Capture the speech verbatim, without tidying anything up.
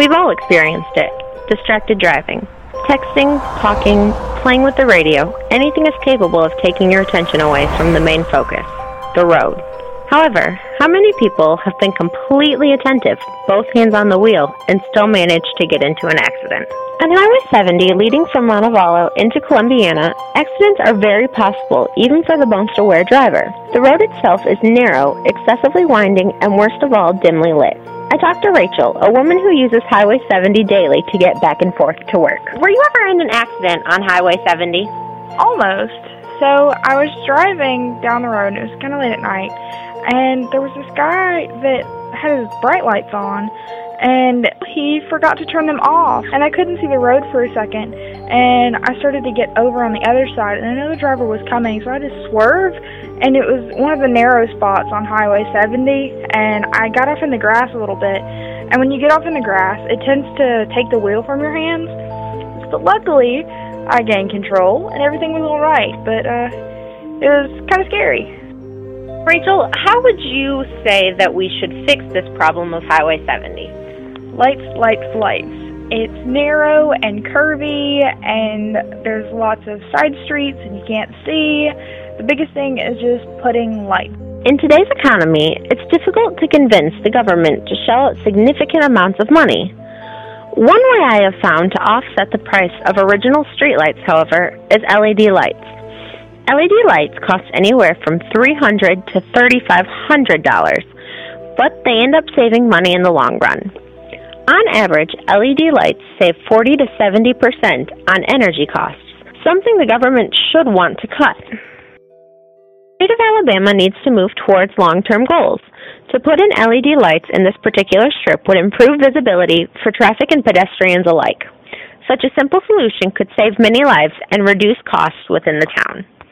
We've all experienced it. Distracted driving. Texting, talking, playing with the radio, anything is capable of taking your attention away from the main focus, the road. However, how many people have been completely attentive, both hands on the wheel, and still managed to get into an accident? On Highway seventy, leading from Montevallo into Columbiana, accidents are very possible, even for the most aware driver. The road itself is narrow, excessively winding, and worst of all, dimly lit. I talked to Rachel, a woman who uses Highway seventy daily to get back and forth to work. Were you ever in an accident on Highway seventy? Almost. So I was driving down the road, and it was kind of late at night, and there was this guy that had his bright lights on, and he forgot to turn them off, and I couldn't see the road for a second, and I started to get over on the other side, and another driver was coming, so I had to swerve, and it was one of the narrow spots on Highway seventy, and I got off in the grass a little bit, and when you get off in the grass, it tends to take the wheel from your hands, but luckily, I gained control, and everything was all right, but uh, it was kind of scary. Rachel, how would you say that we should fix this problem of Highway seventy? Lights, lights, lights. It's narrow and curvy, and there's lots of side streets, and you can't see. The biggest thing is just putting lights. In today's economy, it's difficult to convince the government to shell out significant amounts of money. One way I have found to offset the price of original streetlights, however, is L E D lights. L E D lights cost anywhere from three hundred dollars to three thousand five hundred dollars, but they end up saving money in the long run. On average, L E D lights save forty to seventy percent on energy costs, something the government should want to cut. The state of Alabama needs to move towards long-term goals. To put in L E D lights in this particular strip would improve visibility for traffic and pedestrians alike. Such a simple solution could save many lives and reduce costs within the town.